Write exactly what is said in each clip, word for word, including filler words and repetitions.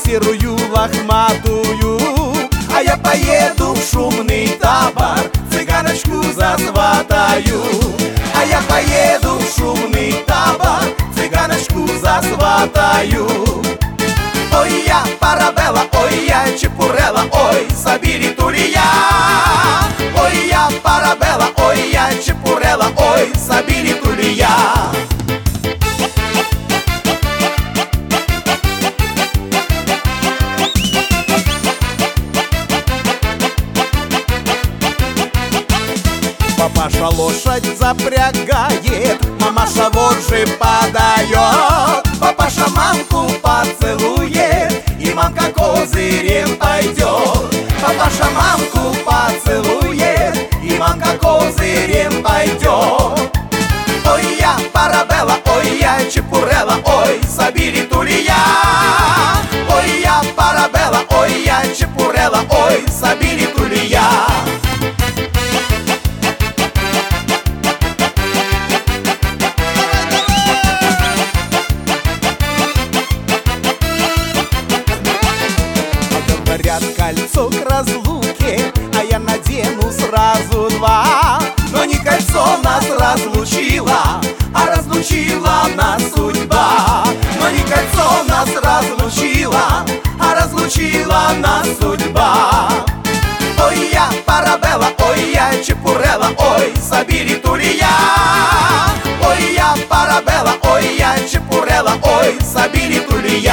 серую лохматую. А я поеду в шумный табор, цыганочку засватаю. А я поеду в шумный табор, цыганочку засватаю. Ой, я парабелла, ой, я чепурелла, ой, Сабири Турия. Ой, я парабелла, ой, я чепурелла, ой, Сабири Турия. Папаша лошадь запрягает, мамаша вожжи подает. Папаша мамку поцелует, и мамка козырем пойдет. Папаша мамку поцелует, и мамка козырем пойдет. Ой, я парабелла, ой, я чепурелла, ой, Сабири Турия. Ой, я парабелла, ой, я чепурелла, ой, Сабири Турия. Говорят, кольцо к разлуке, а я надену сразу два. Но не кольцо нас разлучило, а разлучила нас судьба. Но не кольцо нас разлучило, а разлучила нас судьба. Ой, я парабелла, ой, я чепурелла, ой, Сабири Турия. Ой, я парабелла, ой, я чепурелла, ой, Сабири Турия.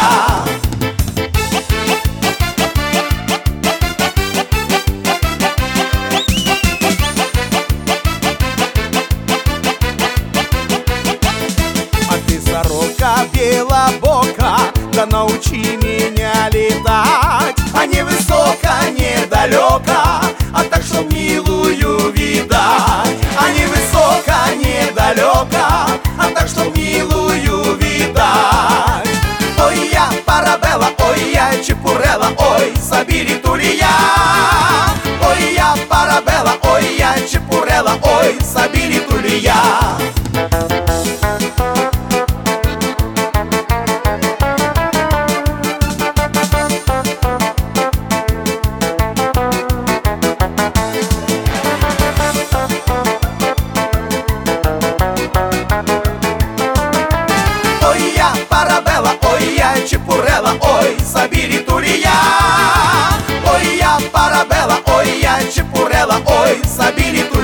Сорока белобока, да научи меня летать. А не высоко, не далеко, а так, чтоб милую видать. А не высоко, не далеко, а так, чтоб милую видать. Ой, я парабелла, ой, я чепурелла, ой, Сабири Турия. Ой, я парабелла, ой, я чепурелла, ой, Сабири Турия. Парабелла, ой, я чепурелла, ой, Сабири Турия. Ой, я парабелла, ой, я чепурелла, ой, Сабири Турия.